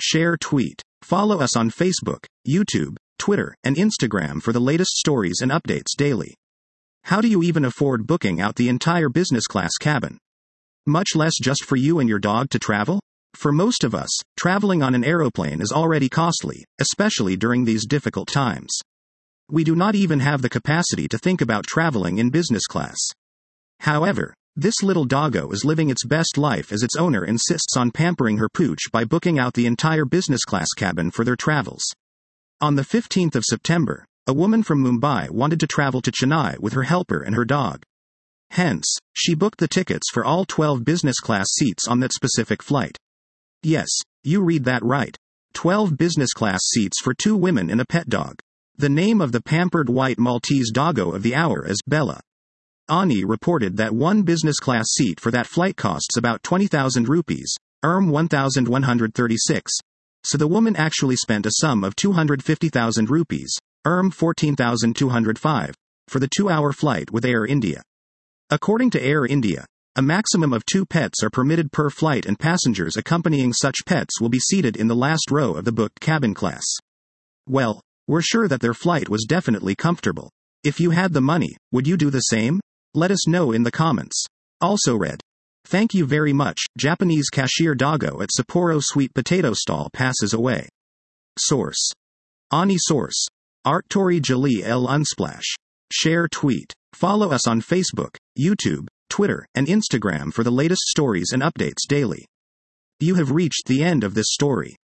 share, tweet. Follow us on Facebook, YouTube, Twitter, and Instagram for the latest stories and updates daily. How do you even afford booking out the entire business class cabin? Much less just for you and your dog to travel? For most of us, traveling on an aeroplane is already costly, especially during these difficult times. We do not even have the capacity to think about traveling in business class. However, this little doggo is living its best life as its owner insists on pampering her pooch by booking out the entire business class cabin for their travels. On the 15th of September, a woman from Mumbai wanted to travel to Chennai with her helper and her dog. Hence, she booked the tickets for all 12 business class seats on that specific flight. Yes, you read that right. 12 business class seats for 2 women and a pet dog. The name of the pampered white Maltese doggo of the hour is Bella. Ani reported that one business class seat for that flight costs about 20,000 rupees, 1,136. So the woman actually spent a sum of 250,000 rupees, 14,205, for the 2-hour flight with Air India. According to Air India, a maximum of 2 pets are permitted per flight, and passengers accompanying such pets will be seated in the last row of the booked cabin class. Well, we're sure that their flight was definitely comfortable. If you had the money, would you do the same? Let us know in the comments. Also read. Thank you very much. Japanese cashier doggo at Sapporo sweet potato stall passes away. Source. Ani source. Arctori Jali El Unsplash. Share, tweet. Follow us on Facebook, YouTube, Twitter, and Instagram for the latest stories and updates daily. You have reached the end of this story.